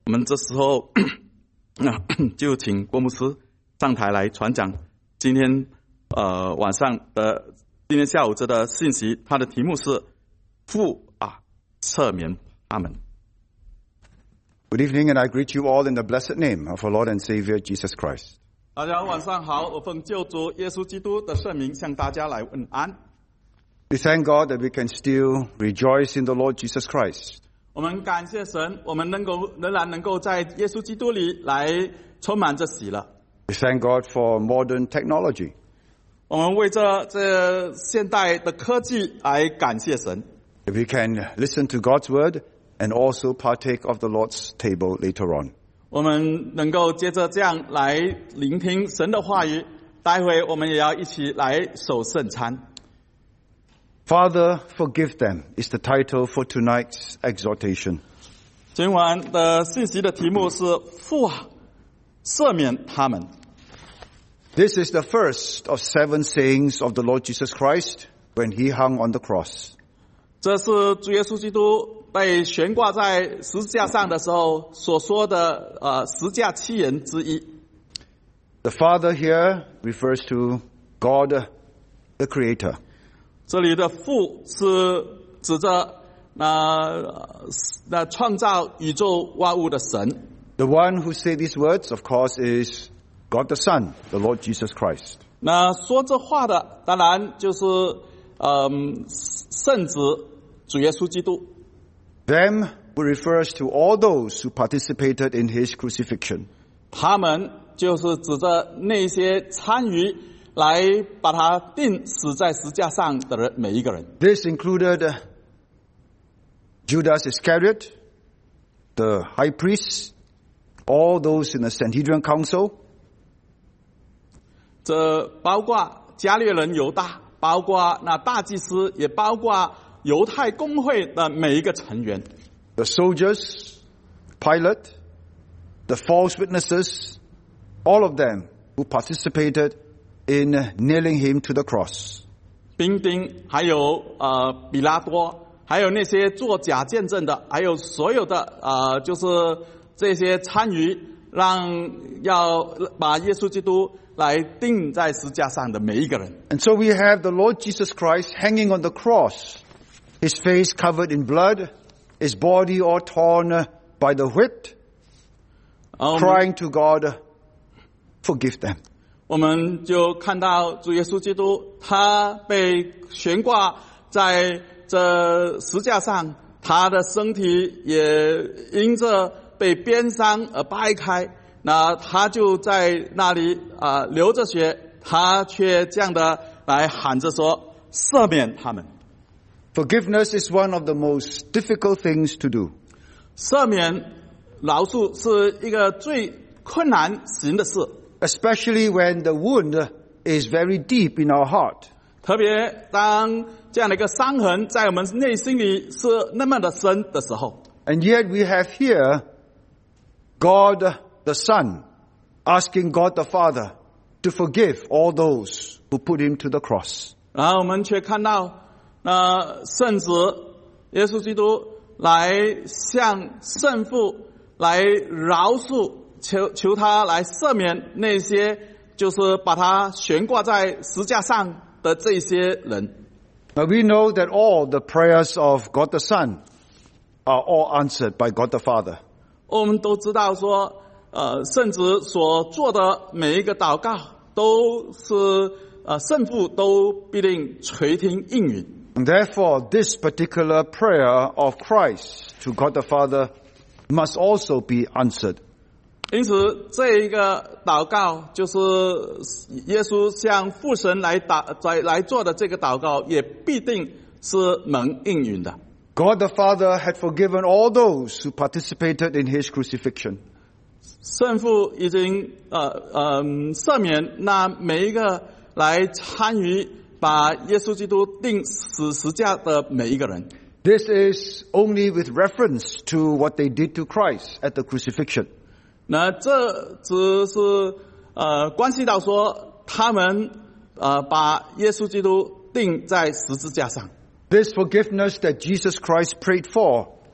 我们这时候就请郭牧师上台来传讲今天今天下午这的信息，他的题目是父赦免他们。 Good evening, and I greet you all in the blessed name of our Lord and Savior Jesus Christ. 大家晚上好，我奉救主耶稣基督的圣名向大家来问安。 We thank God that we can still rejoice in the Lord Jesus Christ. 我们感谢神，我们仍然能够在耶稣基督里来充满着喜乐。 We thank God for modern technology. 我们为这现代的科技来感谢神。 That we can listen to God's word and also partake of the Lord's table later on. 我们能够接着这样来聆听神的话语，待会我们也要一起来守圣餐。 Father, forgive them is the title for tonight's exhortation. 今晚的信息的题目是父啊，赦免他们。 This is the first of 7 sayings of the Lord Jesus Christ when he hung on the cross. 这是主耶稣基督被悬挂在十字架上的时候所说的十架七言之一。 The Father here refers to God, the Creator. 这里的父是指着创造宇宙万物的神。 The one who said these words, of course, is God the Son, the Lord Jesus Christ. 那说这话的当然就是圣子主耶稣基督。 Them refers to all those who participated in his crucifixion. 他们就是指着那些参与来把他钉死在十字架上的人，每一个人。 This included Judas Iscariot, the high priest, all those in the Sanhedrin Council. 这包括加略人犹大，包括那大祭司，也包括犹太公会的每一个成员。 The soldiers, Pilate, the false witnesses, all of them who participated in nailing him to the cross. 兵丁，还有比拉多，还有那些做假见证的，还有所有的就是这些参与要把耶稣基督来钉在十字架上的每一个人。 And so we have the Lord Jesus Christ hanging on the cross, his face covered in blood, his body all torn by the whip, crying to God, forgive them. 我们就看到主耶稣基督，他被悬挂在这十字架上，他的身体也因着被鞭伤而掰开，那他就在那里流着血，他却这样的来喊着说：赦免他们。 Forgiveness is one of the most difficult things to do. 赦免饶恕是一个最困难行的事， Especially when the wound is very deep in our heart. 特别当这样的一个伤痕在我们内心里是那么的深的时候。 And yet we have here God the Son asking God the Father to forgive all those who put him to the cross. 然后我们却看到圣子耶稣基督来向圣父来饶恕，求他来赦免那些就是把他悬挂在十字架上的这些人。 Now we know that all the prayers of God the Son are all answered by God the Father. 我们都知道说圣子所做的每一个祷告都是圣父都必定垂听应允。 And therefore, this particular prayer of Christ to God the Father must also be answered. 因此，这一个祷告就是耶稣向父神来做的这个祷告，也必定是蒙应允的。 God the Father had forgiven all those who participated in his crucifixion. 圣父已经赦免那每一个来参与把耶稣基督钉死十字架的每一个人。 This is only with reference to what they did to Christ at the crucifixion. 那这只是关系到说他们把耶稣基督钉在十字架上。 This forgiveness that Jesus Christ prayed for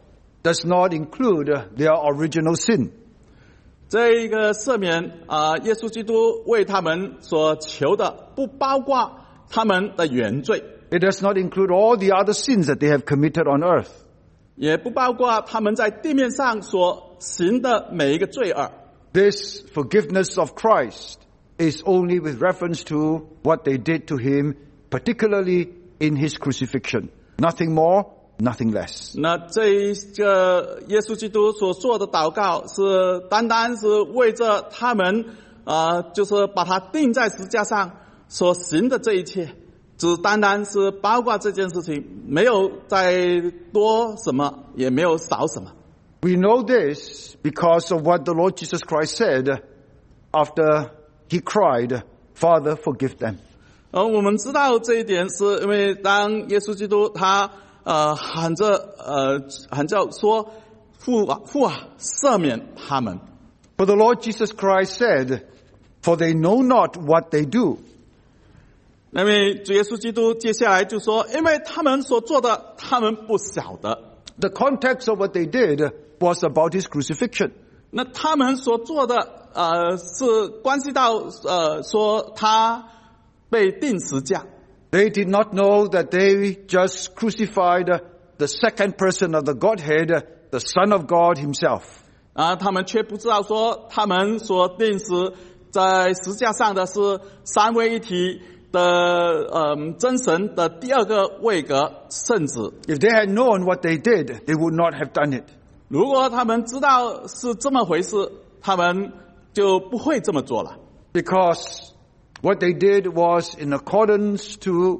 does not include their original sin. 这一个赦免耶稣基督为他们所求的，不包括他们的原罪。 It does not include all the other sins that they have committed on earth. 也不包括他们在地面上所行的每一个罪恶。 This forgiveness of Christ is only with reference to what they did to him, particularly in his crucifixion. Nothing more, nothing less. 那这一个耶稣基督所做的祷告，是单单是为着他们就是把他钉在十字架上所行的这一切，只单单是包括这件事情，没有再多什么，也没有少什么。 We know this because of what the Lord Jesus Christ said after he cried, Father, forgive them. 我们知道这一点，是因为当耶稣基督他喊叫说父啊，赦免他们。 But the Lord Jesus Christ said, For they know not what they do. 因为主耶稣基督接下来就说，因为他们所做的，他们不晓得。 The context of what they did was about his crucifixion. 那他们所做的是关系到说他被钉十架。 They did not know that they just crucified the second person of the Godhead, the Son of God himself. 他们却不知道说他们所钉死在十架上的是三位一体的真神的第二个位格圣子。 If they had known what they did, they would not have done it. 如果他们知道是这么回事，他们就不会这么做了。 Because what they did was in accordance to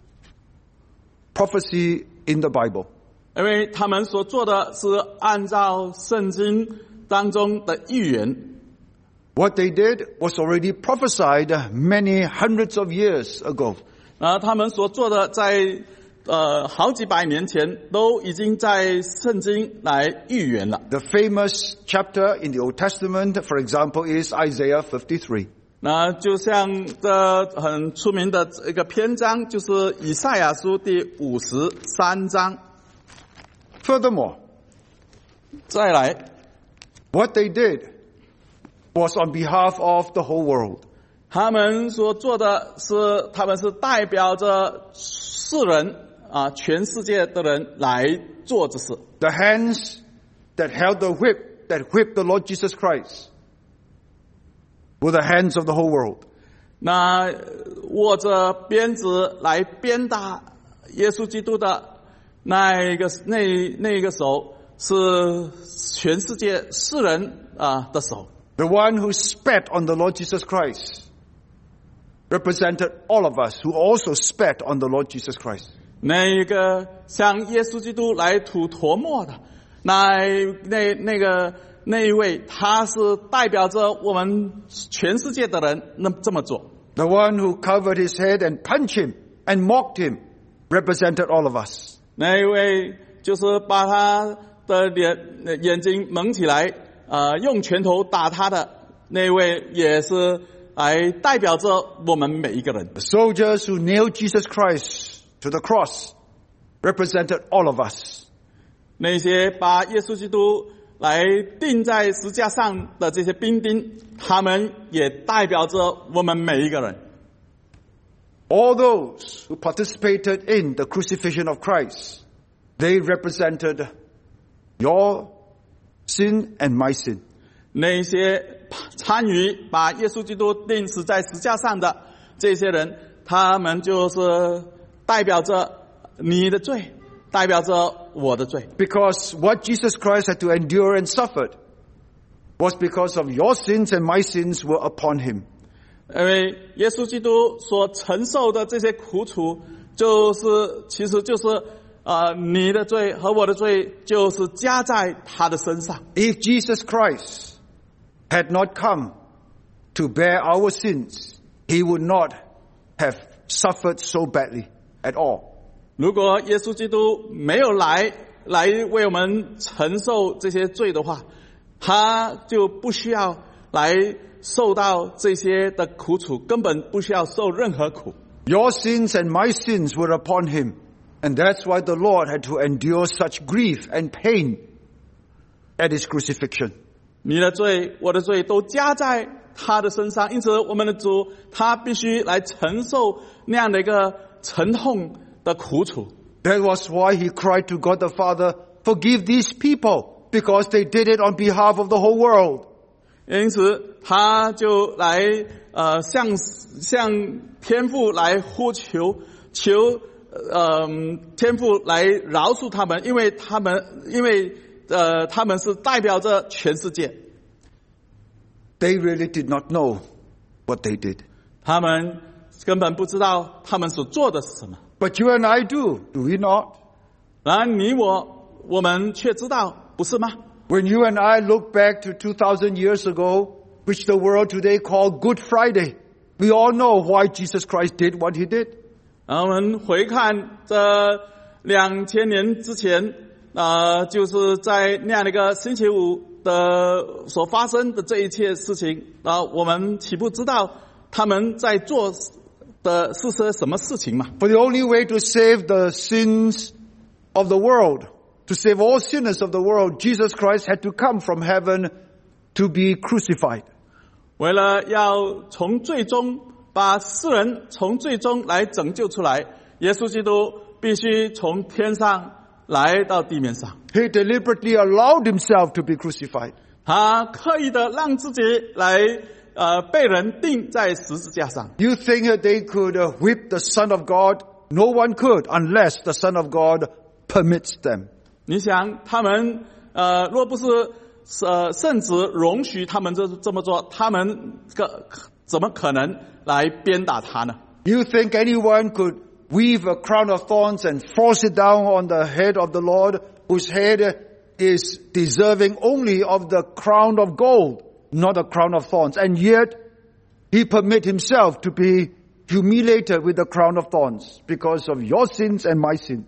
prophecy in the Bible. 因为他们所做的是按照圣经当中的预言。 What they did was already prophesied many hundreds of years ago. 他们所做的在好几百年前都已经在圣经来预言了。 The famous chapter in the Old Testament, for example, is Isaiah 53. 那就像这很出名的一个篇章，就是以赛亚书第53章。 Furthermore, 再来 what they did was on behalf of the whole world. 他们所做的是，他们是代表着世人全世界的人来做这事。 The hands that held the whip, that whipped the Lord Jesus Christ, were the hands of the whole world. 那握着鞭子来鞭打耶稣基督的那一个手，是全世界世人的手。 The one who spat on the Lord Jesus Christ represented all of us who also spat on the Lord Jesus Christ. 那一个向耶稣基督来吐唾沫的那一位，他是代表着我们全世界的人这么做。 The one who covered his head and punched him and mocked him represented all of us. 那一位就是把他的眼睛蒙起来，用拳头打他的那一位，也是来代表着我们每一个人。 The soldiers who nailed Jesus Christ to the cross represented all of us. 那些把耶稣基督来钉在十字架上的这些兵丁，他们也代表着我们每一个人。 All those who participated in the crucifixion of Christ, they represented your sin and my sin. 那些参与把耶稣基督钉死在十字架上的这些人，他们就是代表着你的罪，代表着我的罪。 Because what Jesus Christ had to endure and suffered was because of your sins and my sins were upon him. 因为耶稣基督所承受的这些苦楚，其实就是你的罪和我的罪，就是加在他的身上。 If Jesus Christ had not come to bear our sins, he would not have suffered so badly at all. 如果耶稣基督没有来为我们承受这些罪的话，他就不需要来受到这些的苦楚，根本不需要受任何苦。 Your sins and my sins were upon him, and that's why the Lord had to endure such grief and pain at his crucifixion. 你的罪，我的罪都加在他的身上，因此我们的主他必须来承受那样的一个沉痛的苦楚。 That was why he cried to God the Father, forgive these people, because they did it on behalf of the whole world. 因此他就来向天父来呼求，求天父来饶恕他们，因为他们是代表着全世界。 They really did not know what they did. 他们根本不知道他们所做的是什么。 But you and I do we not? 然而你我们却知道，不是吗？ When you and I look back to 2,000 years ago, which the world today call Good Friday, we all know why Jesus Christ did what he did. 我们回看这2000年之前，就是在那样的一个星期五的所发生的这一切事情，我们岂不知道他们在做的是些什么事情吗？ For the only way to save the sins of the world, to save all sinners of the world, Jesus Christ had to come from heaven to be crucified. 为了要从最终把世人从最终来拯救出来，耶稣基督必须从天上来到地面上。 He deliberately allowed himself to be crucified. 他刻意的让自己来被人钉在十字架上。 You think that they could whip the Son of God? No one could unless the Son of God permits them. 你想他们若不是圣子容许他们这么做，他们怎么可能来鞭打他呢？ You think anyone could weave a crown of thorns and force it down on the head of the Lord, whose head is deserving only of the crown of gold, not a crown of thorns, and yet he permit himself to be humiliated with the crown of thorns because of your sins and my sins.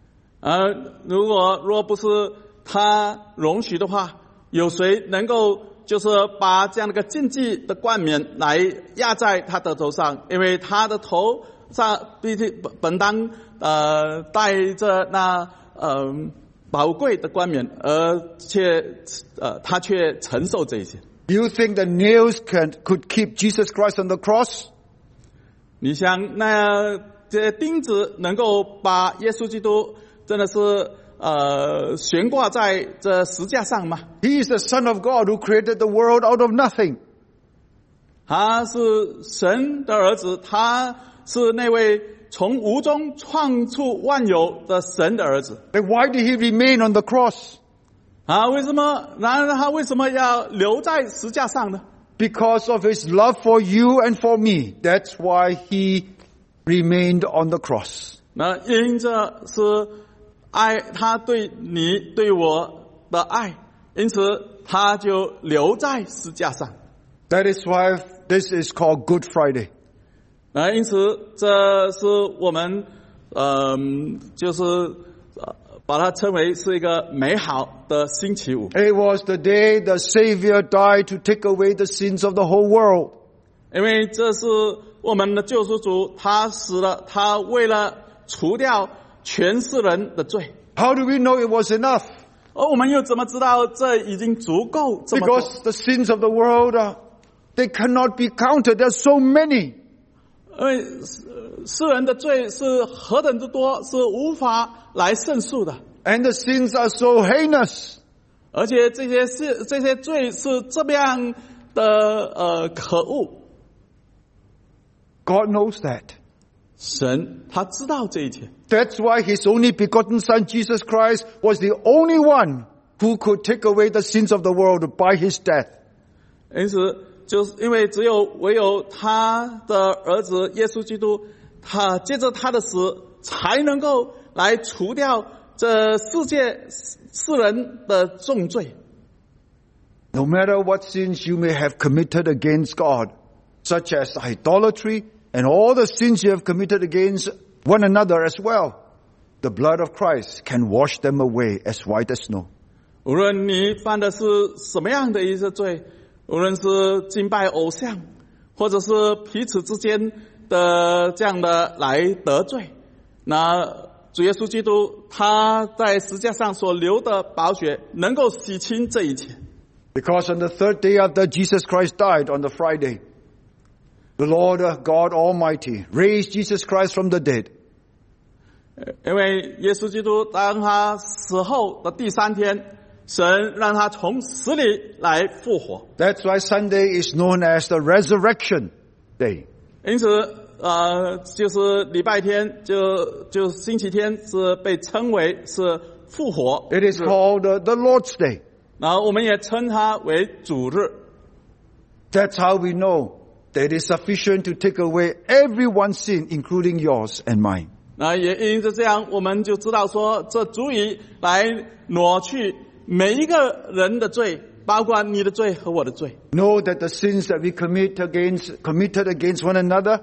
若不是他容许的话，有谁能够就是把这样的一个禁忌的冠冕来压在他的头上？因为他的头上本当带着那宝贵的冠冕，他却承受这些。 You think the nails could keep Jesus Christ on the cross? 你想那这些钉子能够把耶稣基督真的是悬挂在这石架上吗？ He is the Son of God who created the world out of nothing. 他是神的儿子，他是那位从无中创出万有的神的儿子。 Then why did he remain on the cross? 然而他为什么要留在石架上呢？ Because of his love for you and for me. That's why he remained on the cross. 那因着是爱他对你对我的爱，因此他就留在石架上。 That is why this is called Good Friday. 因此这是我们就是把它称为是一个美好的星期五。 It was the day the Savior died to take away the sins of the whole world. 因为这是我们的救赎主，他死了，他为了除掉全世人的罪。 How do we know it was enough? 而我们又怎么知道这已经足够这么多？ Because the sins of the world, they cannot be counted. There are so many. 因为世人的罪是何等之多，是无法来胜数的。 And the sins are so heinous. 而且这些罪是这么样的可恶。 God knows that. 神他知道这一切。 That's why his only begotten Son, Jesus Christ, was the only one who could take away the sins of the world by his death. 因此，就是因为唯有他的儿子耶稣基督，他借着他的死，才能够来除掉这世界世人的重罪。 No matter what sins you may have committed against God, such as idolatry and all the sins you have committed against one another as well, the blood of Christ can wash them away as white as snow. 无论你犯的是什么样的一些罪，无论是敬拜偶像，或者是彼此之间的这样的来得罪，那主耶稣基督他在十字架上所流的宝血能够洗清这一切。 Because on the third day after Jesus Christ died on the Friday, the Lord God Almighty raised Jesus Christ from the dead. 因为耶稣基督当他死后的第3天，神让他从死里来复活。 That's why Sunday is known as the Resurrection Day. 因此，就是礼拜天，就星期天是被称为是复活。 It is called the Lord's Day. 然后我们也称它为主日。 That's how we know that it is sufficient to take away everyone's sin, including yours and mine. 那也因着这样，我们就知道说，这足以来挪去每一个人的罪，包括你的罪和我的罪。 Know that the sins that we committed against one another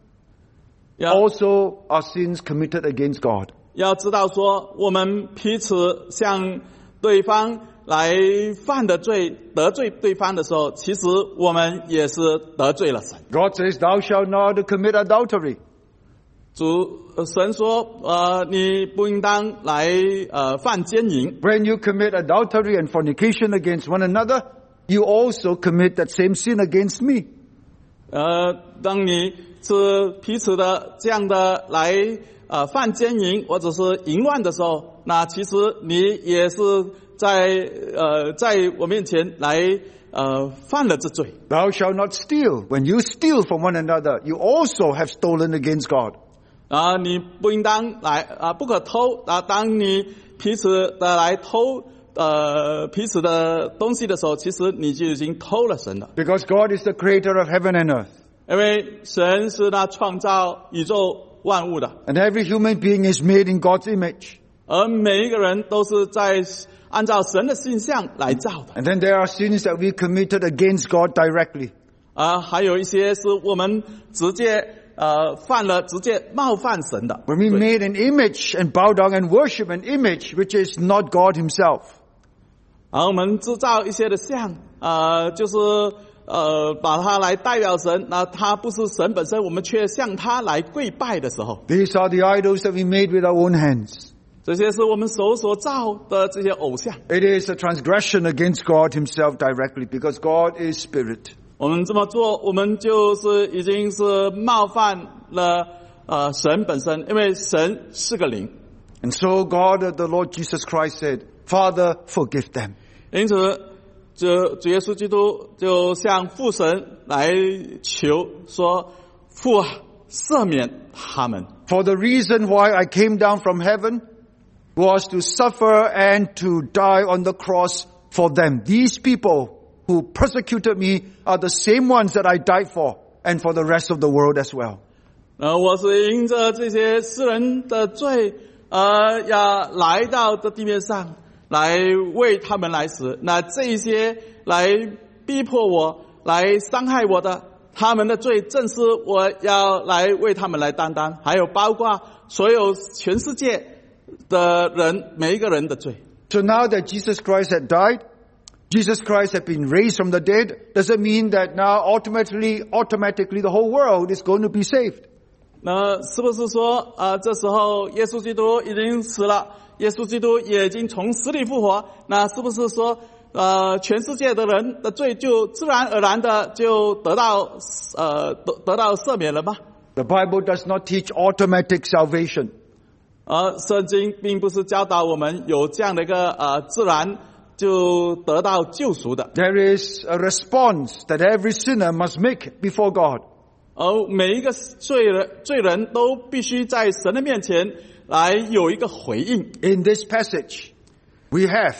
also are sins committed against God. 要知道说，我们彼此向对方来犯的罪，得罪对方的时候，其实我们也是得罪了神。 God says, "Thou shalt not commit adultery." 神说，你不应当来犯奸淫。 When you commit adultery and fornication against one another, you also commit that same sin against me. 当你是彼此的这样的来犯奸淫或者是淫乱的时候，那其实你也是在我面前来犯了这罪。 Thou shalt not steal. When you steal from one another, you also have stolen against God. 你不应当来不可偷当你彼此的来偷彼此的东西的时候，其实你就已经偷了神了。 Because God is the creator of heaven and earth. 因为神是他创造宇宙万物的。 And every human being is made in God's image. 而每一个人都是在按照神的形象来造的。 And then there are sins that we committed against God directly. 还有一些是我们直接犯了直接冒犯神的。 When we made an image and bow down and worship an image which is not God himself. 我们制造一些的像，就是把它来代表神，那它不是神本身，我们却向它来跪拜的时候。 These are the idols that we made with our own hands. 这些是我们手所造的这些偶像。 It is a transgression against God himself directly because God is spirit. 我们这么做，我们就是已经是冒犯了神本身，因为神是个灵。 And so God, the Lord Jesus Christ said, "Father, forgive them." 因此，主耶稣基督就向父神来求说：“父啊，赦免他们。” For the reason why I came down from heaven was to suffer and to die on the cross for them. These people who persecuted me are the same ones that I died for and for the rest of the world as well. 我是因着这些世人的罪要来到这地面上来为他们来死。那这一些来逼迫我来伤害我的，他们的罪正是我要来为他们来担当，还有包括所有全世界的人每一个人的罪。 So now that Jesus Christ had died, Jesus Christ had been raised from the dead, does it mean that now automatically the whole world is going to be saved? 那是不是说这时候耶稣基督已经死了，耶稣基督也已经从死里复活，那是不是说全世界的人的罪就自然而然的就得到赦免了吗？ The Bible does not teach automatic salvation. 圣经并不是教导我们有这样的一个自然就得到救赎的。 There is a response that every sinner must make before God. 而每一个罪人都必须在神的面前来有一个回应。 In this passage, we have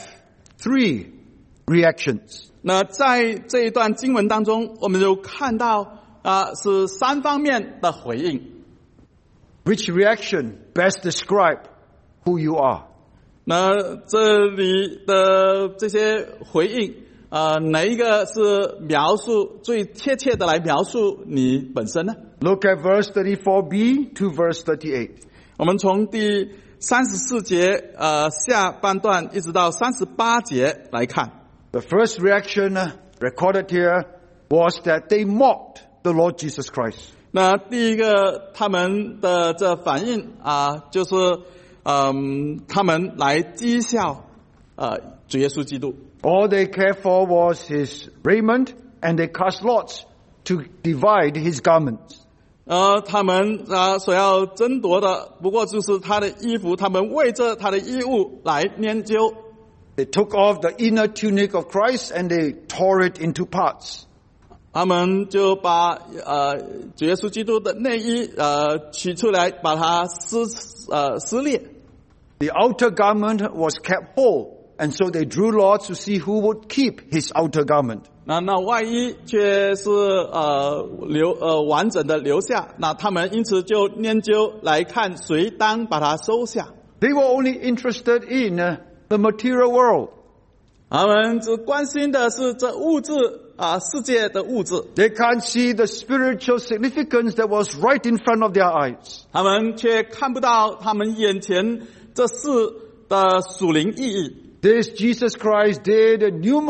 3 reactions. 那在这一段经文当中，我们就看到是3方面的回应。 Which reaction best describe who you are? 那这里的这些回应哪一个是描述最贴切的来描述你本身呢？ Look at verse 34b to verse 38. 我们从第34节下半段一直到38节来看。 The first reaction recorded here was that they mocked the Lord Jesus Christ. 那第一个他们的这反应就是他们来讥笑主耶稣基督。 All they cared for was his raiment, and they cast lots to divide his garments. 他们所要争夺的不过就是他的衣服，他们为着他的衣物来研究。 They took off the inner tunic of Christ and they tore it into parts. 他们就把主耶稣基督的内衣取出来，把它撕裂。 The outer garment was kept whole, and so they drew lots to see who would keep his outer garment. 那外衣却是完整的留下，那他们因此就研究来看谁当把它收下。 They were only interested in the material world. 他们只关心的是这物质世界的物质。 They can't see the spiritual significance that was right in front of their eyes. 他们却看不到他们眼前这事的属灵意义。 This Jesus Christ did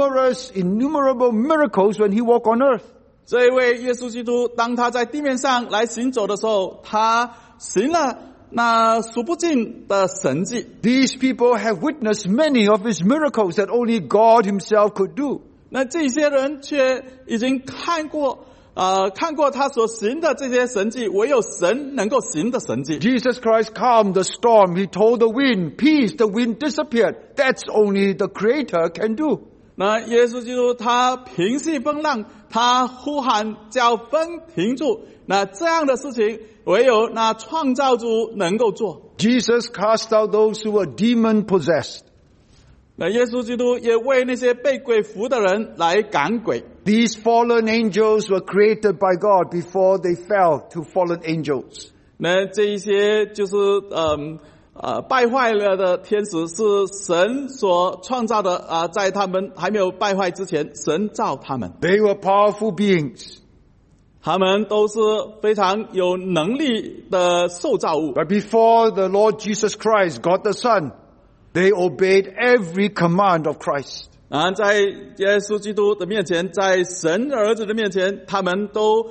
innumerable miracles when he walked on earth. 这一位耶稣基督，当他在地面上来行走的时候，他行了那数不尽的神迹。 These people have witnessed many of his miracles that only God himself could do. 那这些人却已经看过他所行的这些神迹，唯有神能够行的神迹。 Jesus Christ calmed the storm. He told the wind, peace, the wind disappeared. That's only the Creator can do. 那耶稣基督他平息风浪，他呼喊叫风停住，那这样的事情唯有那创造主能够做。 Jesus cast out those who were demon possessed. 那耶稣基督也为那些被鬼附的人来赶鬼。 These fallen angels were created by God before they fell to fallen angels. 那这一些就是败坏了的天使是神所创造的在他们还没有败坏之前，神造他们。 They were powerful beings. 他们都是非常有能力的受造物。 But before the Lord Jesus Christ, God the Son, they obeyed every command of Christ. 在耶稣基督的面前，在神的儿子的面前，他们都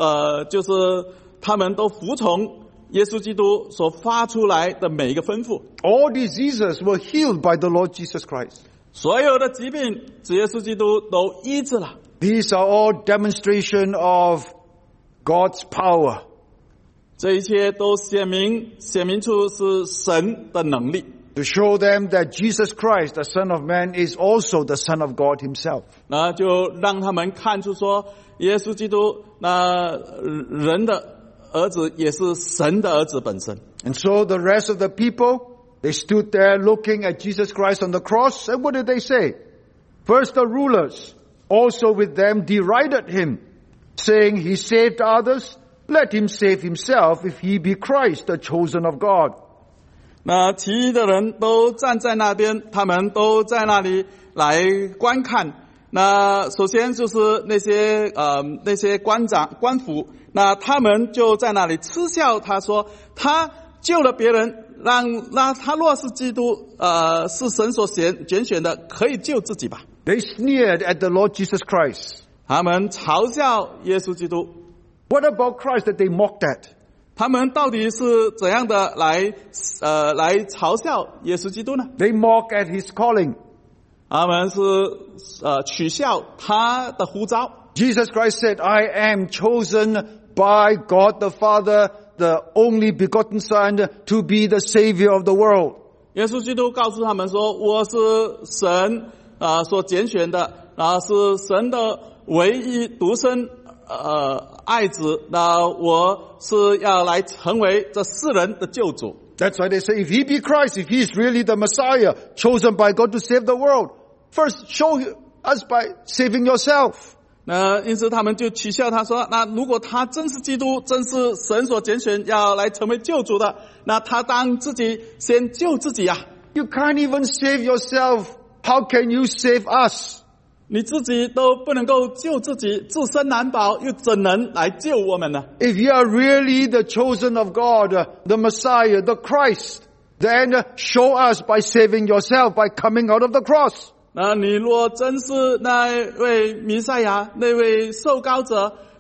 服从耶稣基督所发出来的每一个吩咐。 All diseases were healed by the Lord Jesus Christ. 所有的疾病，主耶稣基督都医治了。 These are all demonstration of God's power. 这一切都显明出是神的能力。 To show them that Jesus Christ, the Son of Man, is also the Son of God himself. 那就让他们看出说，耶稣基督那人的儿子也是神的儿子本身。 And so the rest of the people, they stood there looking at Jesus Christ on the cross, and what did they say? First the rulers, also with them, derided him, saying, he saved others, let him save himself if he be Christ, the chosen of God. 那其余的人都站在那边，他们都在那里来观看。那首先就是那些官府，那他们就在那里嗤笑他，说他救了别人，让他若是基督是神所拣选的，可以救自己吧。 They sneered at the Lord Jesus Christ. 他们嘲笑耶稣基督。 What about Christ that they mocked at? 他们到底是怎样的来嘲笑耶稣基督呢？ They mock at his calling. 他们是取笑他的呼召。 Jesus Christ said, I am chosen by God the Father, the only begotten Son, to be the Savior of the world. 耶稣基督告诉他们说，我是神所拣选的，是神的唯一独生爱子，那我是要来成为这世人的救主。 That's why they say, if he be Christ, if he is really the Messiah, chosen by God to save the world, first show us by saving yourself. 那因此他们就取笑他说，那如果他真是基督，真是神所拣选要来成为救主的，那他当自己先救自己啊。 You can't even save yourself. How can you save us? 你自己都不能够救自己，自身难保，又怎能来救我们呢？ If you are really the chosen of God, the Messiah, the Christ, then show us by saving yourself, by coming out of the cross. 那你若真是那位弥赛亚，那位受膏者，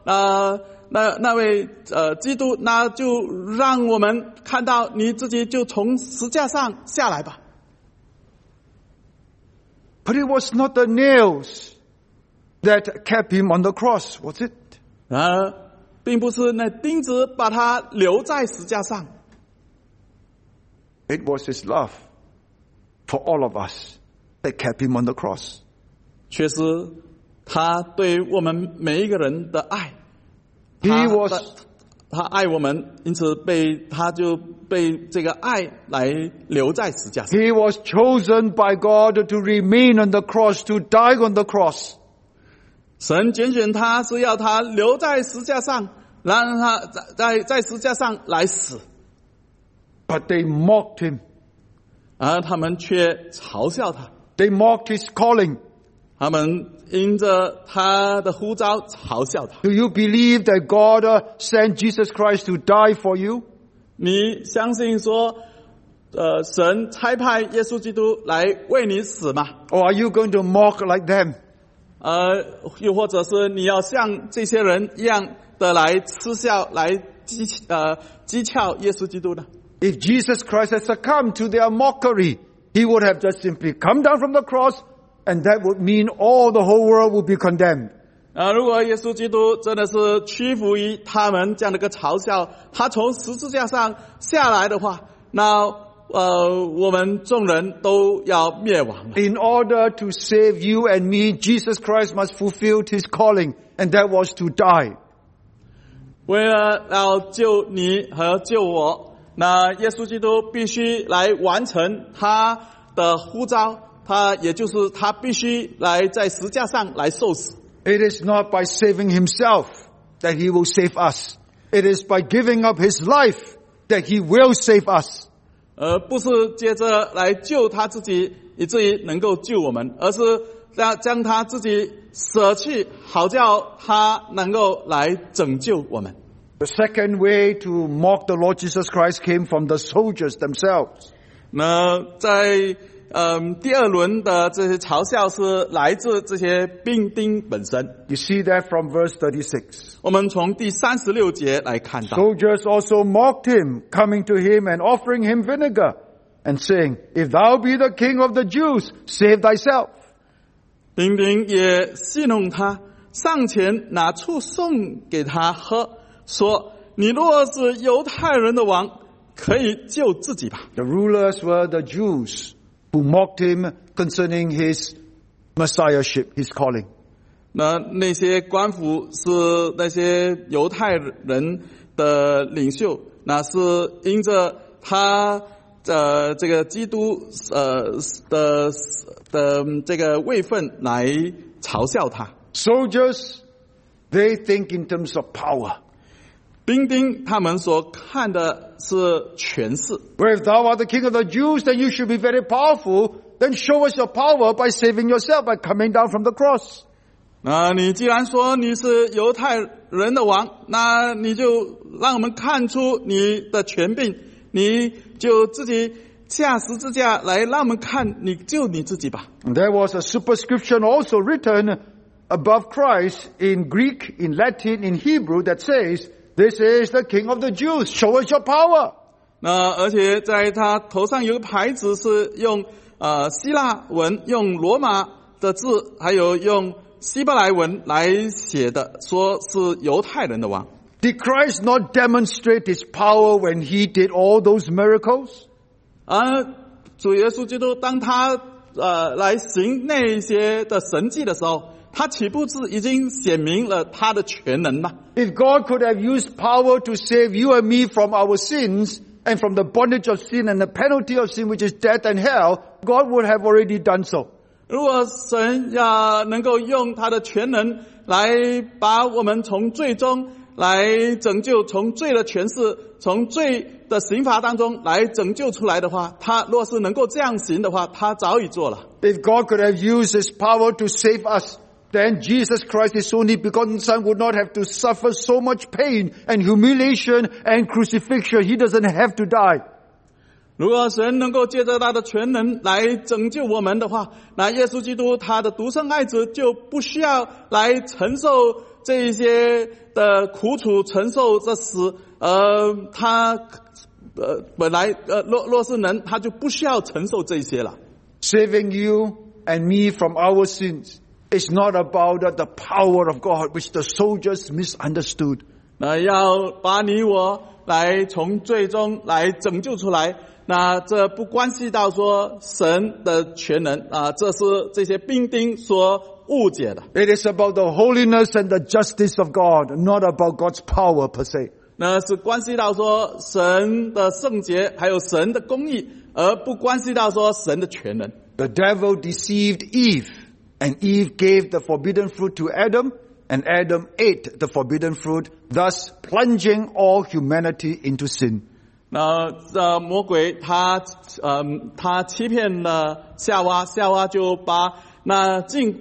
那位基督，那就让我们看到你自己就从十架上下来吧。 But it was not the nails that kept him on the cross, was it? 并不是那钉子把他留在十架上。 It was his love for all of us that kept him on the cross. 却是他对我们每一个人的爱。他爱我们，因此他就被这个爱来留在十架上。 He was chosen by God to remain on the cross, to die on the cross. 神拣选他是要他留在十架上，让他在十架上来死。 But they mocked him. 而他们却嘲笑他。 They mocked his calling. 他们因着他的呼召嘲笑他。 Do you believe that God sent Jesus Christ to die for you? 你相信说，神差派耶稣基督来为你死吗？ Or are you going to mock like them? 又或者是你要像这些人一样的来嗤笑，来讥诮耶稣基督呢？ If Jesus Christ had succumbed to their mockery, he would have just simply come down from the cross, and that would mean all the whole world would be condemned. 如果耶稣基督真的是屈服于他们这样的一个嘲笑，他从十字架上下来的话，那我们众人都要灭亡了。 In order to save you and me, Jesus Christ must fulfill his calling, and that was to die. 为了要救你和救我，那耶稣基督必须来完成他的呼召，也就是他必须来在十架上来受死。 It is not by saving himself that he will save us. It is by giving up his life that he will save us. 不是接着来救他自己，以至于能够救我们，而是将他自己舍弃，好叫他能够来拯救我们。 The second way to mock the Lord Jesus Christ came from the soldiers themselves. 那在第二轮的这些嘲笑是来自这些兵丁本身。 You see that from verse 36. 我们从第36节来看到。 Soldiers also mocked him, coming to him and offering him vinegar, and saying, If thou be the king of the Jews, save thyself. 兵丁也戏弄他，上前拿醋送给他喝，说：你若是犹太人的王，可以救自己吧。 The rulers were the Jews who mocked him concerning his messiahship, his calling. 那些官府是那些犹太人的领袖，那是因着他这个基督的这个位分来嘲笑他。 Soldiers, they think in terms of power. 兵丁他们所看的是权势。 Where if thou art the king of the Jews, then you should be very powerful. Then show us your power by saving yourself, by coming down from the cross. 你既然说你是犹太人的王，那你就让我们看出你的权柄，你就自己下十字架来，让我们看你救你自己吧。 There was a superscription also written above Christ in Greek, in Latin, in Hebrew that says, This is the King of the Jews. Show us your power. 而且在他头上有个牌子是用希腊文、用罗马的字，还有用希伯来文来写的，说是犹太人的王。 Did Christ not demonstrate his power when he did all those miracles? 主耶稣基督当他来行那些的神迹的时候，他岂不是已经显明了他的全能吗？ If God could have used power to save you and me from our sins and from the bondage of sin and the penalty of sin, which is death and hell, God would have already done so. 如果神要能够用他的全能来把我们从罪中来拯救，从罪的权势，从罪的刑罚当中来拯救出来的话，他若是能够这样行的话，他早已做了。 If God could have used his power to save us, then Jesus Christ, his only begotten Son, would not have to suffer so much pain and humiliation and crucifixion. He doesn't have to die. 如果神能够借着他的全能来拯救我们的话，那耶稣基督他的独生爱子就不需要来承受这一些的苦楚，承受这死，他本来若是能，他就不需要承受这些了。 Saving you and me from our sins is not about the power of God, which the soldiers misunderstood. 那要把你我来从罪中来拯救出来，那这不关系到说神的全能啊，这是这些兵丁所误解的。 It is about the holiness and the justice of God, not about God's power per se. 那是关系到说神的圣洁，还有神的公义，而不关系到说神的全能。 The devil deceived Eve, and Eve gave the forbidden fruit to Adam, and Adam ate the forbidden fruit, thus plunging all humanity into sin. 那魔鬼他欺骗了夏娃，夏娃就把禁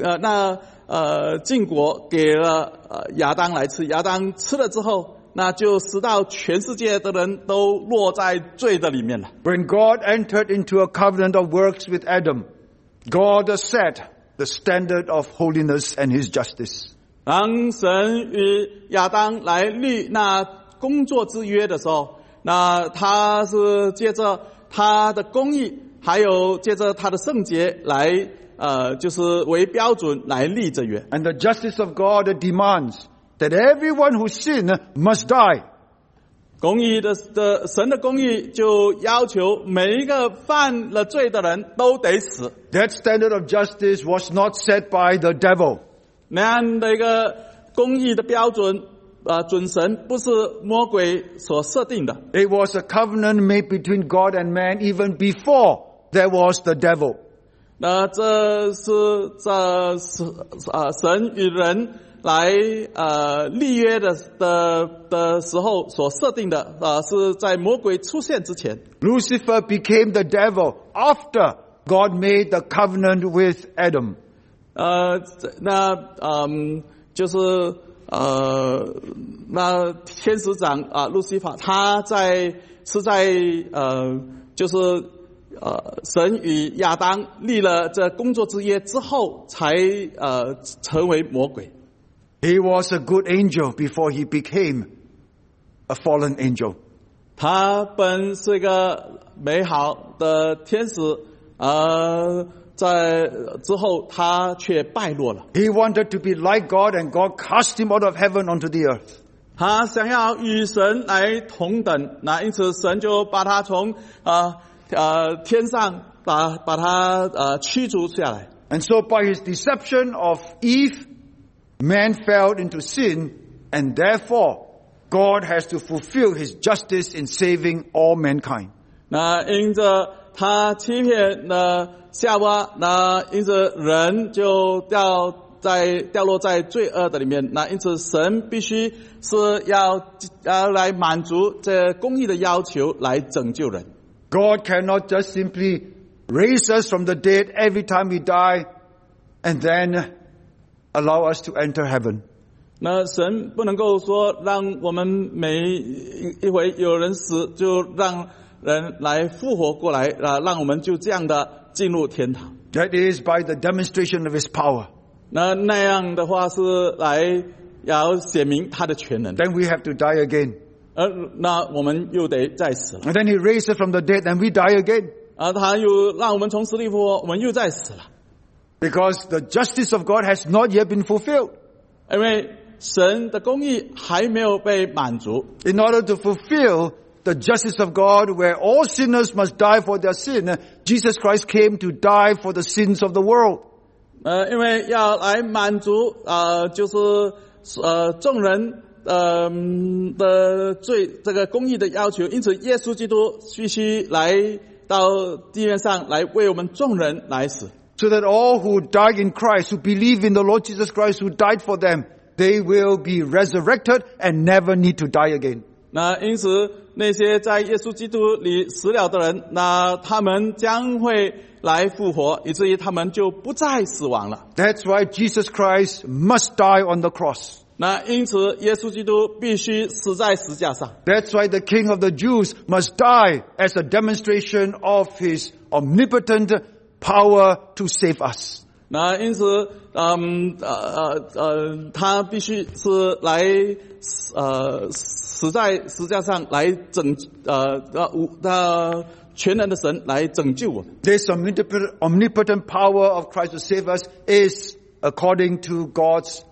果给了亚当来吃，亚当吃了之后，那就使到全世界的人都落在罪的里面了。 When God entered into a covenant of works with Adam, God set the standard of holiness and his justice. 当神与亚当来立那工作之约的时候，那他是借着他的公义，还有借着他的圣洁来就是为标准来立这约。 And the justice of God demands that everyone who sin must die. 公义的神的公义就要求每一个犯了罪的人都得死。 That standard of justice was not set by the devil. 那样的一个公义的标准准绳不是魔鬼所设定的。 It was a covenant made between God and man even before there was the devil. 那这是神与人来立约的时候所设定的是在魔鬼出现之前。 Lucifer became the devil after God made the covenant with Adam. 就是那天使长路西法，他是在就是神与亚当立了这工作之约之后，才成为魔鬼。 He was a good angel before he became a fallen angel. 他本是一个美好的天使，在之后他却败落了。 He wanted to be like God, and God cast him out of heaven onto the earth. 他想要与神来同等，那因此神就把他从天上把他驱逐下来。 And so by his deception of Eve, man fell into sin, and therefore God has to fulfill his justice in saving all mankind. 那因着他欺骗了夏娃，那因此人就掉落在罪恶的里面。那因此神必须是要来满足这公义的要求，来拯救人。 God cannot just simply raise us from the dead every time we die and then allow us to enter heaven. 那神不能够说让我们每一回有人死就让人来复活过来，让我们就这样的进入天堂。 That is by the demonstration of his power. 那样的话是来要显明他的全能。 Then we have to die again. 那我们又得再死了。 And then he raised us from the dead and we die again. 他又让我们从死里复活，我们又再死了。 Because the justice of God has not yet been fulfilled. 因为神的公义还没有被满足。 In order to fulfill the justice of God, where all sinners must die for their sin, Jesus Christ came to die for the sins of the world. 因为要来满足就是众人的罪这个公义的要求，因此耶稣基督必须来到地面上来为我们众人来死。 So that all who die in Christ, who believe in the Lord Jesus Christ, who died for them, they will be resurrected and never need to die again. 那因此那些在耶稣基督里死了的人，那他们将会来复活，以至于他们就不再死亡了。 That's why Jesus Christ must die on the cross. 那因此，耶稣基督必须死在十架上。 That's why the King of the Jews must die as a demonstration of his omnipotent power to save us. 那因此，他必须是来死在十架上来全能的神来拯救我们。 This omnipotent power of Christ to save us is according to God's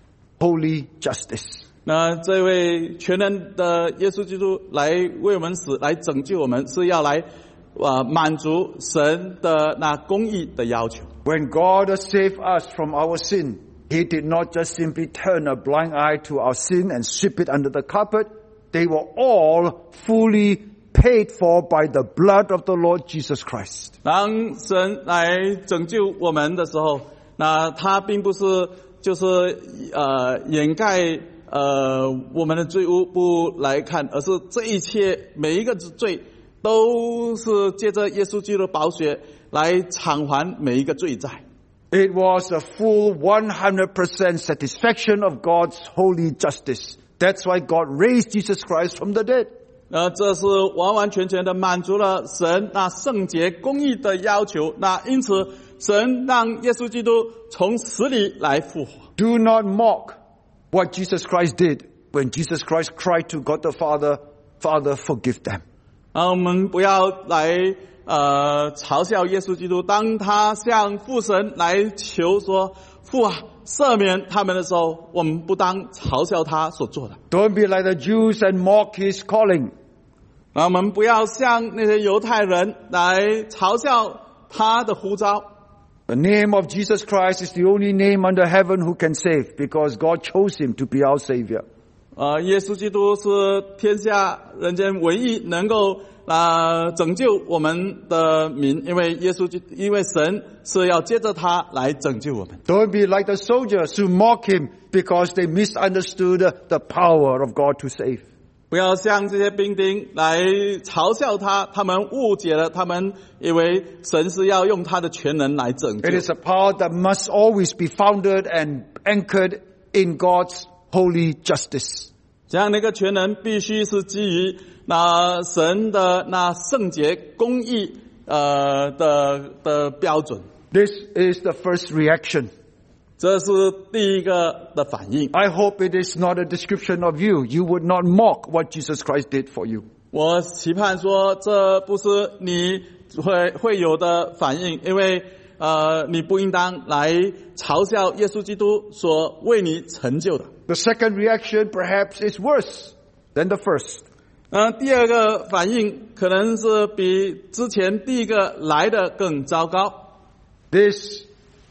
holy justice. 那这位全能的耶稣基督来为我们死，来拯救我们，是要来满足神的那公义的要求。 When God saved us from our sin, He did not just simply turn a blind eye to our sin and sweep it under the carpet. They were all fully paid for by the blood of the Lord Jesus Christ. 当神来拯救我们的时候，那他并不是就是掩盖我们的罪恶不来看，而是这一切每一个罪都是借着耶稣基督的宝血来偿还每一个罪债。 It was a full 100% satisfaction of God's holy justice. That's why God raised Jesus Christ from the dead. 这是完完全全的满足了神那圣洁公义的要求。那因此，神让耶稣基督从死里来复活。 Do not mock what Jesus Christ did when Jesus Christ cried to God the Father, Father, forgive them. 我们不要来嘲笑耶稣基督，当他向父神来求说父啊赦免他们的时候，我们不当嘲笑他所做的。 Don't be like the Jews and mock his calling. 我们不要像那些犹太人来嘲笑他的呼召。 The name of Jesus Christ is the only name under heaven who can save, because God chose him to be our Savior. 耶稣基督是天下人间唯一能够拯救我们的民，因为神是要借着他来拯救我们。 Don't be like the soldiers who mock him because they misunderstood the power of God to save. 不要像这些兵丁来嘲笑他，他们误解了，他们以为神是要用他的全能来拯救。 It is a power that must always be founded and anchored in God's holy justice. 这样的一个全能必须是基于那神的那圣洁公义的标准。 This is the first reaction. 这是第一个的反应。 I hope it is not a description of you. You would not mock what Jesus Christ did for you. 我期盼说，这不是你会有的反应，因为你不应当来嘲笑耶稣基督所为你成就的。 The second reaction perhaps is worse than the first. 第二个反应可能是比之前第一个来的更糟糕。 This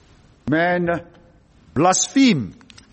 man blasphemed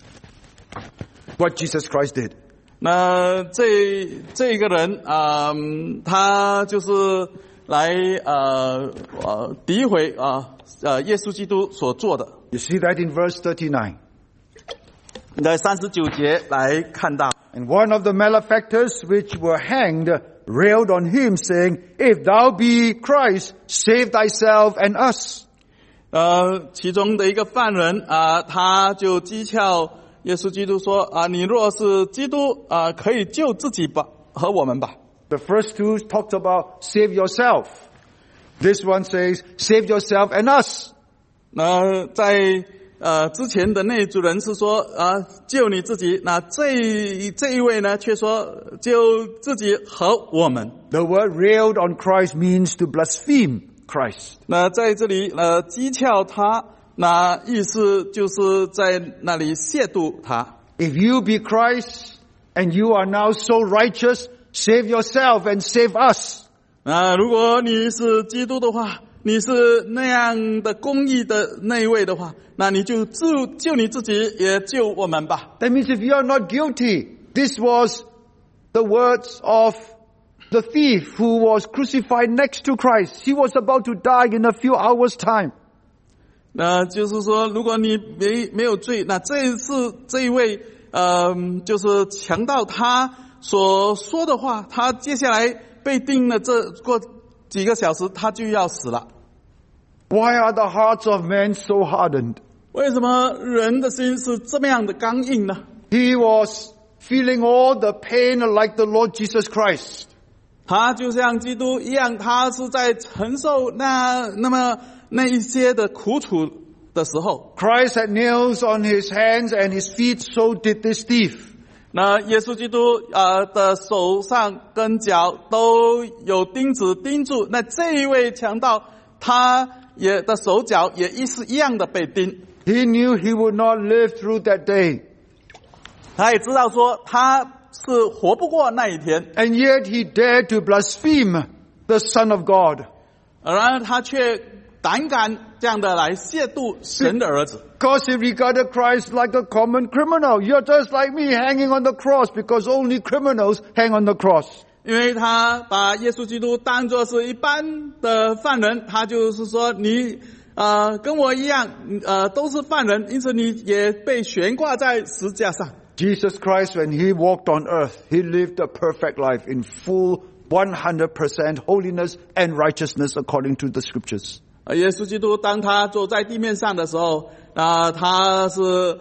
what Jesus Christ did. 那这个人他就是来诋毁耶稣基督所做的。 You see that in verse 39. 你在39节来看到。 And one of the malefactors which were hanged railed on him, saying, If thou be Christ, save thyself and us. 其中的一个犯人他就讥诮耶稣基督说你若是基督可以救自己吧和我们吧。 The first two talked about save yourself. This one says save yourself and us. 在之前的那一组人是说救你自己，那这一位呢却说救自己和我们。 The word railed on Christ means to blaspheme Christ. 那在这里讥诮他，那意思就是在那里亵渎他。 If you be Christ and you are now so righteous, save yourself and save us. 如果你是基督的话，你是那样的公义的那一位的话，那你就救你自己也救我们吧。 That means if you are not guilty, this was the words of the thief who was crucified next to Christ. He was about to die in a few hours' time. 就是说，如果你没有罪，那这一位就是强盗他所说的话，他接下来被钉了，过几个小时他就要死了。 Why are the hearts of men so hardened? 为什么人的心是这么样的刚硬呢 He was feeling all the pain like the Lord Jesus Christ. 他就像基督一样，他是在承受那一些的苦楚的时候。 Christ had nails on his hands and his feet, so did this thief. 那耶稣基督的手上跟脚都有钉子钉住，那这一位强盗他也的手脚也是一样的被钉。 He knew he would not live through that day. 他也知道说他是活不过那一天。 And yet he dared to blaspheme the Son of God. 然而他却胆敢这样的来亵渎神的儿子。 Because he regarded Christ like a common criminal. You're just like me hanging on the cross because only criminals hang on the cross. 因为他把耶稣基督当作是一般的犯人，他就是说你跟我一样都是犯人，因此你也被悬挂在十字架上。 Jesus Christ, when he walked on earth, he lived a perfect life in full 100% holiness and righteousness according to the scriptures. 耶稣基督当他走在地面上的时候，他是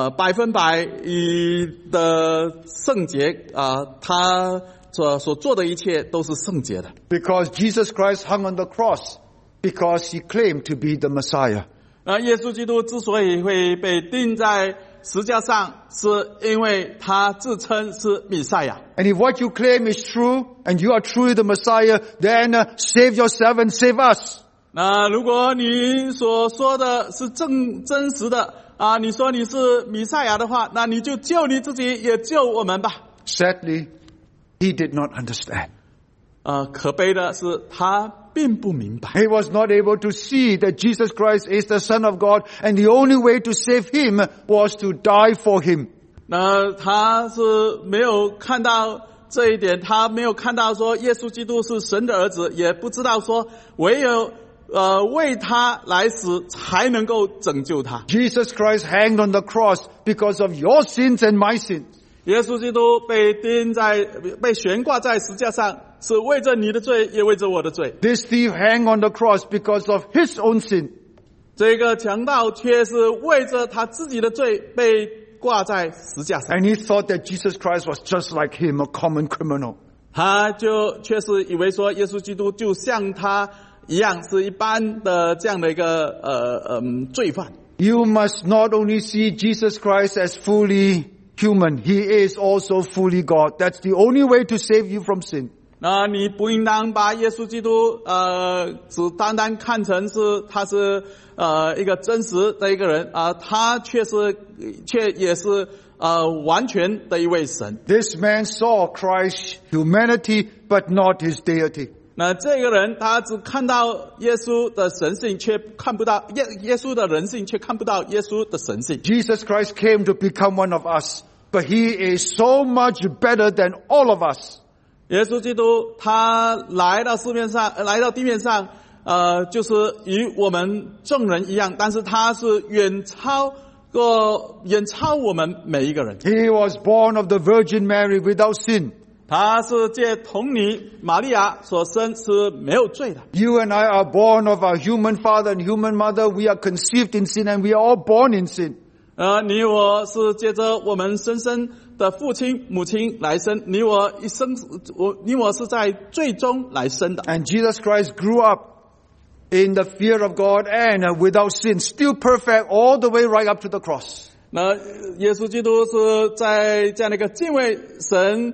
100%的圣洁他所做的一切都是圣洁的。 Because Jesus Christ hung on the cross, because he claimed to be the Messiah. 耶稣基督之所以会被钉在十字架上，是因为他自称是弥赛亚。 And if what you claim is true, and you are truly the Messiah, then save yourself and save us. 那如果你所说的是真实的你说你是弥赛亚的话，那你就救你自己，也救我们吧。 Sadly, he did not understand. 可悲的是他并不明白。 He was not able to see that Jesus Christ is the Son of God, and the only way to save him was to die for him. 那他是没有看到这一点，他没有看到说耶稣基督是神的儿子，也不知道说唯有为他来死才能够拯救他。 Jesus Christ hanged on the cross because of your sins and my sins. 耶稣基督被悬挂在十字架上，是为着你的罪，也为着我的罪。 This thief hanged on the cross because of his own sin. 这个强盗却是为着他自己的罪被挂在十字架上。 And he thought that Jesus Christ was just like him, a common criminal. 他就确实以为说耶稣基督就像他一样是一般的这样的一个罪犯。 You must not only see Jesus Christ as fully human, he is also fully God. That's the only way to save you from sin. 那你不应当把耶稣基督只单单看成是他是一个真实的一个人他却也是完全的一位神。 This man saw Christ's humanity but not his deity. 那这个人他只看到耶稣的神性，却看不到耶稣的人性，却看不到耶稣的神性。 Jesus Christ came to become one of us, but he is so much better than all of us. 耶稣基督他来到地面上就是与我们众人一样，但是他是远超我们每一个人。 He was born of the Virgin Mary without sin. 他是借童女玛利亚所生，是没有罪的。 You and I are born of our human father and human mother. We are conceived in sin and we are all born in sin. 你我是借着我们深深的父亲母亲来生，你我是在罪中来生的。 And Jesus Christ grew up in the fear of God and without sin, still perfect all the way right up to the cross. 那耶稣基督是在这样的一个敬畏神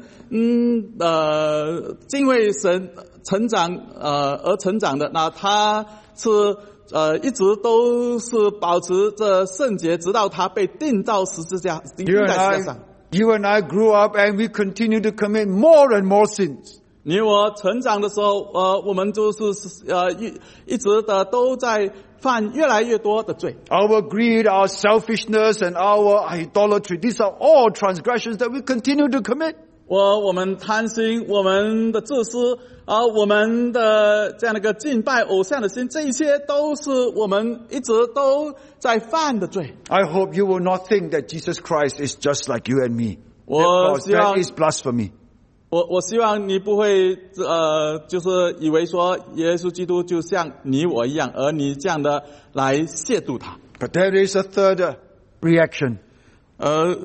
成长而成长的。那他是一直都是保持着圣洁，直到他被钉在十字架上。 You and I grew up and we continue to commit more and more sins. 你我成长的时候我们就是一直的都在犯越来越多的罪。 Our greed, our selfishness and our idolatry, these are all transgressions that we continue to commit. 我们贪心，我们的自私我们的这样的一个敬拜偶像的心，这一些都是我们一直都在犯的罪。 I hope you will not think that Jesus Christ is just like you and me. 我 Because 希望 that is blasphemy. 我希望你不会就是以为说耶稣基督就像你我一样，而你这样的来亵渎他。 But there is a third reaction.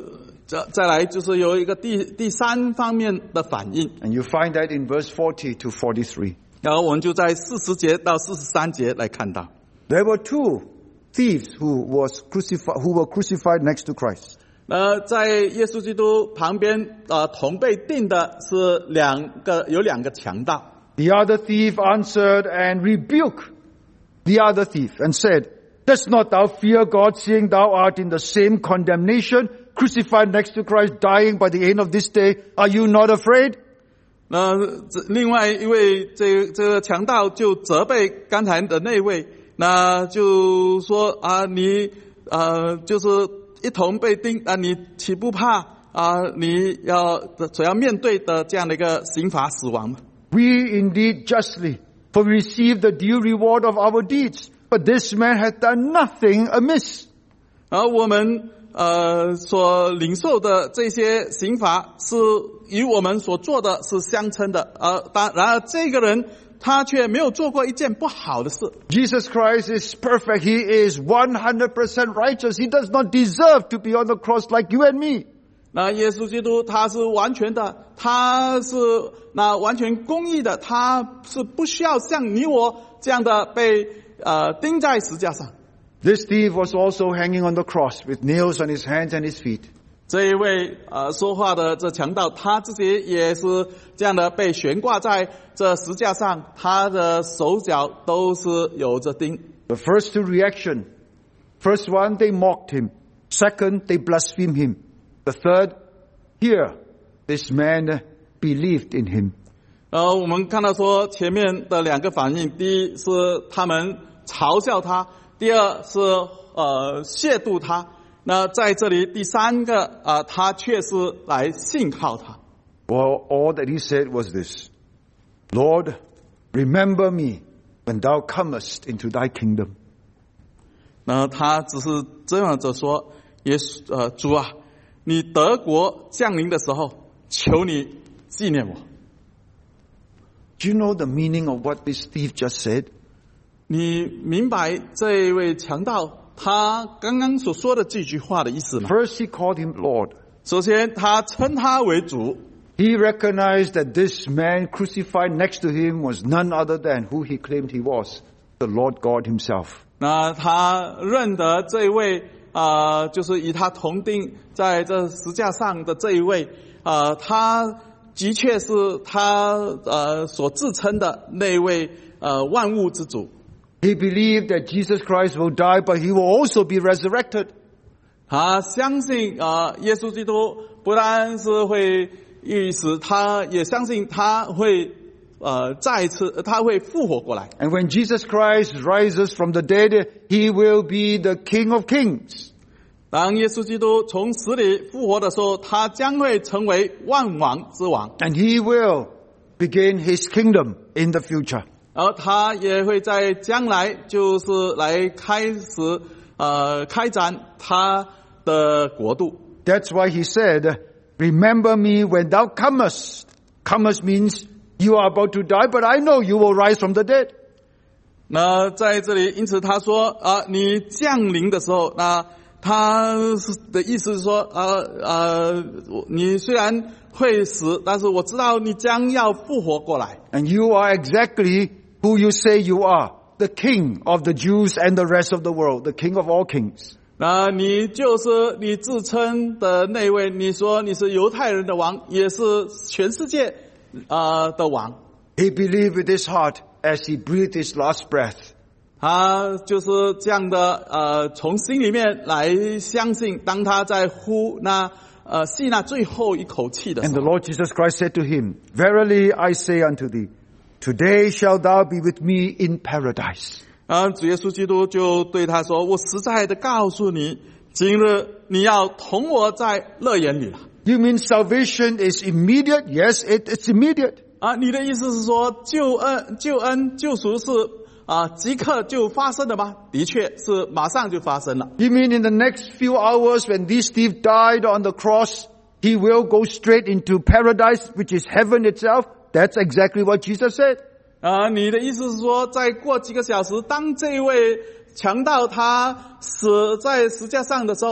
再来就是有一个第三方面的反应。 And you find that in verse 40 to 43. 然后我们就在40节到43节来看到。 There were two thieves who were crucified next to Christ. 在耶稣基督旁边同被钉的是有两个强盗。 The other thief answered and rebuked the other thief and said, Dost not thou fear God, seeing thou art in the same condemnation, crucified next to Christ, dying by the end of this day? Are you not afraid? 另外一位这个强盗就责备刚才的那位，那就说你就是一同被钉你岂不怕你所要面对的这样的一个刑罚死亡吗？ We indeed justly, for we receive the due reward of our deeds, but this man hath done nothing amiss. 而我们所领受的这些刑罚是与我们所做的是相称的，然而这个人他却没有做过一件不好的事。 Jesus Christ is perfect. He is 100% righteous. He does not deserve to be on the cross like you and me. 那耶稣基督他是完全的，他是完全公义的，他是不需要像你我这样的被钉在十字架上。 This thief was also hanging on the cross with nails on his hands and his feet. 这一位说话的这强盗，他自己也是这样的被悬挂在这十字架上，他的手脚都是有着钉。 The first two reaction. First one, they mocked him. Second, they blasphemed him. The third, here, this man believed in him. 我们看到说前面的两个反应，第一是他们嘲笑他，第二是亵渎他。那在这里第三个他却是来信靠他。 Well, all that he said was this: Lord, remember me when thou comest into thy kingdom. 那他只是这样子说：耶稣主啊，你得国降临的时候，求你纪念我。 Do you know the meaning of what this thief just said? 你明白这一位强盗他刚刚所说的这句话的意思吗？ First, he called him Lord. 首先，他称他为主。 He recognized that this man crucified next to him was none other than who he claimed he was, the Lord God himself. 那他认得这一位就是与他同钉在这十字架上的这一位他的确是他所自称的那位万物之主。 He believed that Jesus Christ will die, but he will also be resurrected. 他相信耶稣基督不但是会遇死，他也相信他会再一次他会复活过来。 And when Jesus Christ rises from the dead, he will be the King of Kings. 当耶稣基督从死里复活的时候，他将会成为万王之王。 And he will begin his kingdom in the future. 而他也会在将来就是来开始开展他的国度。 That's why he said, Remember me when thou comest. Comest means you are about to die, but I know you will rise from the dead. 那在这里，因此他说你降临的时候，那他的意思是说你虽然会死，但是我知道你将要复活过来。 And you are exactly who you say you are, the King of the Jews and the rest of the world, the King of all kings. 那你就是你自称的那位，你说你是犹太人的王，也是全世界的王。 He believed with his heart as he breathed his last breath. 他就是这样的从心里面来相信，当他在呼吸那最后一口气的时 And the 候， Lord Jesus Christ said to him, Verily I say unto thee, Today shalt thou be with me in paradise. 主耶稣基督就对他说：“我实在的告诉你，今日你要同我在乐园里了。” You mean salvation is immediate? Yes, it's immediate. 你的意思是说救恩、救赎是即刻就发生的吗？的确是马上就发生了。 You mean in the next few hours when this thief died on the cross, he will go straight into paradise, which is heaven itself? That's exactly what Jesus said. 你的意思是说，再过几个小时，当这位强盗他死在十字架上的时候，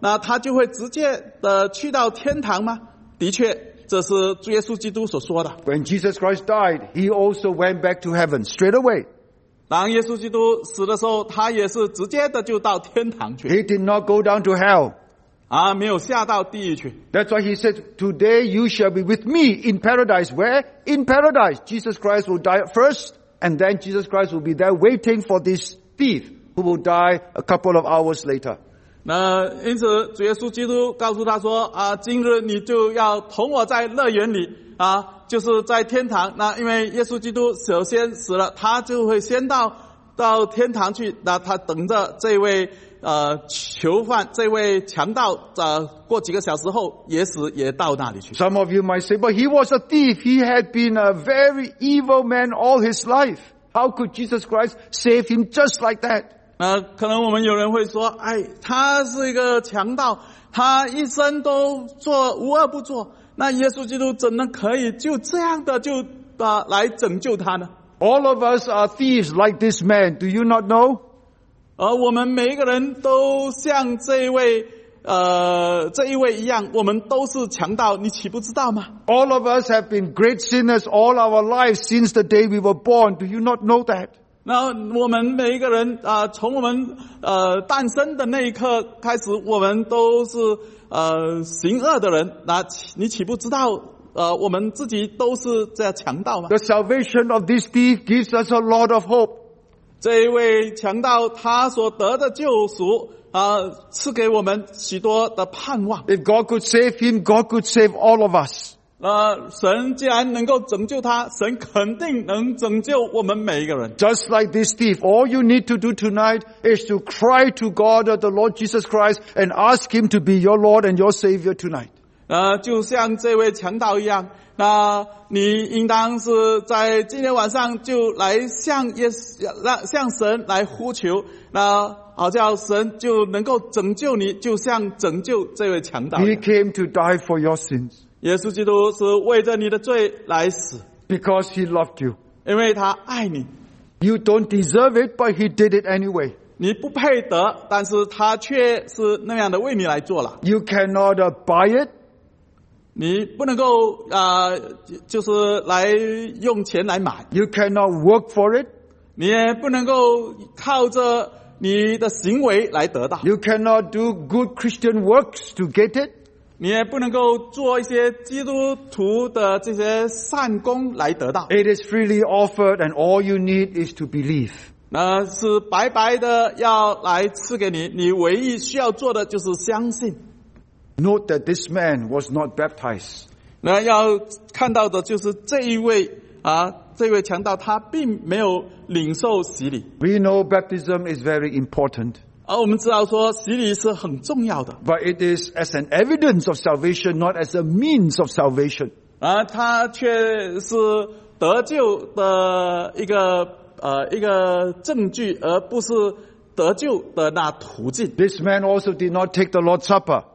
那他就会直接的去到天堂吗？的确，这是主耶稣基督所说的。 When Jesus Christ died, he also went back to heaven straight away. 当耶稣基督死的时候，他也是直接的就到天堂去， He did not go down to hell. 没有下到地狱去。 That's why he said, today you shall be with me in paradise. Where? In paradise. Jesus Christ will die first, and then Jesus Christ will be there waiting for this thief who will die a couple of hours later. 那因此主耶稣基督告诉他说今日你就要同我在乐园里就是在天堂。那因为耶稣基督首先死了，他就会先到天堂去，那他等着这位囚犯，这位强盗过几个小时后也到那里去。 Some of you might say, but he was a thief. He had been a very evil man all his life. How could Jesus Christ save him just like that? 可能我们有人会说，他是一个强盗，他一生都做无恶不作，那耶稣基督怎能可以就这样的就来拯救他呢？ All of us are thieves like this man. Do you not know? 我们每一个人都像这一位一样，我们都是强盗，你岂不知道吗？ All of us have been great sinners all our lives since the day we were born. Do you not know that? 那我们每一个人从我们诞生的那一刻开始，我们都是行恶的人。那你岂不知道我们自己都是这样强盗吗？ The salvation of this thief gives us a lot of hope. 这一位强盗他所得的救赎赐给我们许多的盼望。 If God could save him, God could save all of us. 神既然能够拯救他，神肯定能拯救我们每一个人。 Just like this thief, all you need to do tonight is to cry to God, the Lord Jesus Christ, and ask him to be your Lord and your Savior tonight. 就像这位强盗一样，那你应当是在今天晚上就来向神来呼求，那好叫神就能够拯救你，就像拯救这位强盗一 He 样。 came to die for your sins 耶稣基督是为着你的罪来死， because he loved you. 因为他爱你。 You don't deserve it, but he did it anyway. 你不配得，但是他却是那样的为你来做了。 You cannot buy it. 你不能够就是来用钱来买， You cannot work for it. 你也不能够靠着你的行为来得到， You cannot do good Christian works to get it. 你也不能够做一些基督徒的这些善功来得到。 It is freely offered, and all you need is to believe. 那是白白的要来赐给你，你唯一需要做的就是相信。 Note that this man was not baptized. 那要看到的就是这一位强盗，他并没有领受洗礼。 We know baptism is very important, 而我们知道说洗礼是很重要的， but it is as an evidence of salvation, not as a means of salvation. 它却是得救的一个证据，而不是得救的那途径。 This man also did not take the Lord's Supper.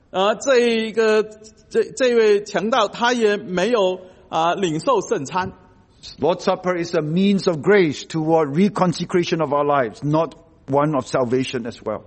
这位强盗他也没有领受圣餐。 Lord's Supper is a means of grace toward reconsecration of our lives, not one of salvation as well.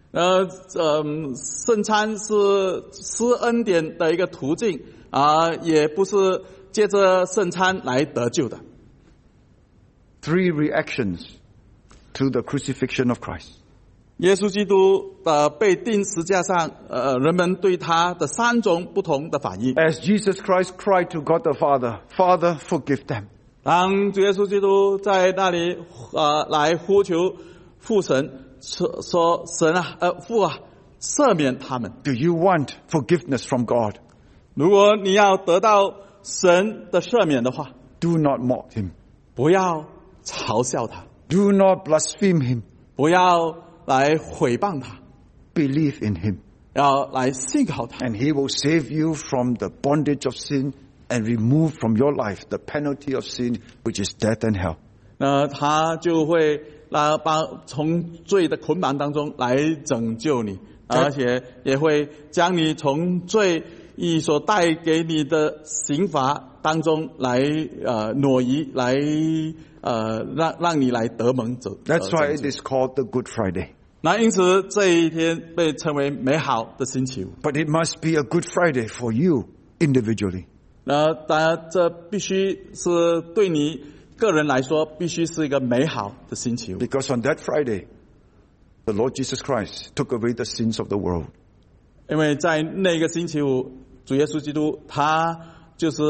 圣餐是施恩典的一个途径也不是借着圣餐来得救的。 Three reactions to the crucifixion of Christ. 耶稣基督被钉十字架上，人们对他的三种不同的反应。 As Jesus Christ cried to God the Father, Father, forgive them. 当主耶稣基督在那里来呼求父神，说神父赦免他们。 Do you want forgiveness from God? 如果你要得到神的赦免的话， Do not mock him. 不要嘲笑他， Do not blaspheme him. 不要来毁谤他， Believe in him. 要来信靠他， And he will save you from the bondage of sin and remove from your life the penalty of sin, which is death and hell. 他就会从罪的捆绑当中来拯救你，而且也会将你从罪所带给你的刑罚当中来挪移，来让你来得蒙走。 That's why it is called the Good Friday. 那因此这一天被称为美好的星期五。 But it must be a Good Friday for you individually. 当然，这必须是对你个人来说，必须是一个美好的星期五。 Because on that Friday, the Lord Jesus Christ took away the sins of the world. 因为在那个星期五，主耶稣基督他就是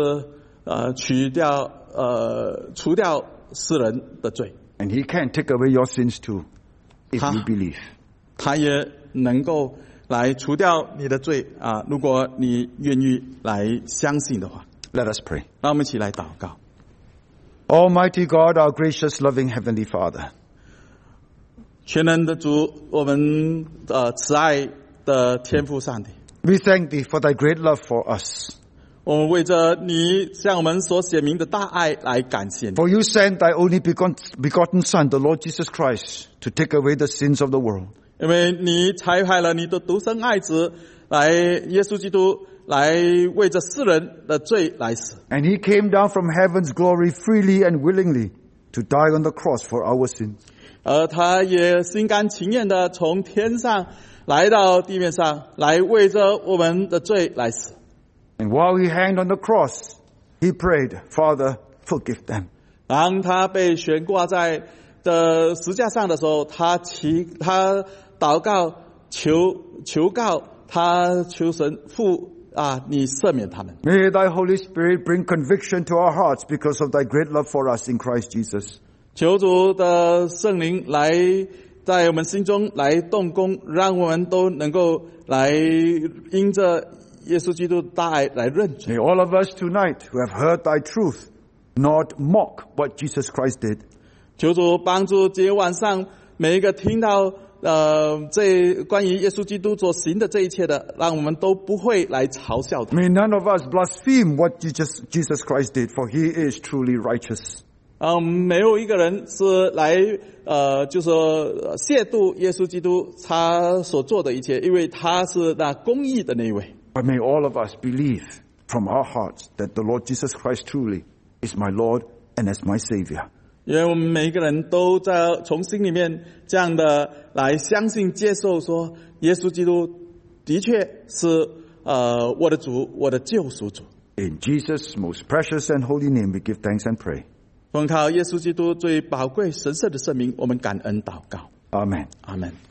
除掉世人的罪。 And He can take away your sins too, if you believe. 他也能够来除掉你的罪啊！如果你愿意来相信的话。 Let us pray. 让我们一起来祷告。 Almighty God, our gracious, loving Heavenly Father. 全能的主，我们慈爱的天父上帝。 We thank Thee for Thy great love for us. 我们为着你向我们所显明的大爱来感谢你。 For you sent Thy only begotten Son, the Lord Jesus Christ, to take away the sins of the world. 因为你差派了你的独生爱子来，耶稣基督来为着世人的罪来死。 And He came down from heaven's glory freely and willingly to die on the cross for our sins. 而他也心甘情愿的从天上来到地面上，来为着我们的罪来死。 And while He hanged on the cross, He prayed, Father, forgive them. 当他被悬挂在的十字架上的时候，他祷告求告他求神父啊，你赦免他们。 May Thy Holy Spirit bring conviction to our hearts because of Thy great love for us in Christ Jesus. 求主的圣灵来在我们心中来动工，让我们都能够来因着耶稣基督的大爱来认罪。 May all of us tonight who have heard Thy truth not mock what Jesus Christ did. 求主帮助今天晚上每一个听到这关于耶稣基督所行的这一切的，让我们都不会来嘲笑他。 May none of us blaspheme what Jesus Christ did, for He is truly righteous. 没有一个人是来就说亵渎耶稣基督他所做的一切，因为他是那公义的那一位。 But may all of us believe from our hearts that the Lord Jesus Christ truly is my Lord and is my Savior. 因为我们每一个人都在从心里面这样的来相信接受说，耶稣基督的确是我的主，我的救赎主。 In Jesus' most precious and holy name we give thanks and pray. 奉靠耶稣基督最宝贵神圣的圣名，我们感恩祷告。 Amen. Amen.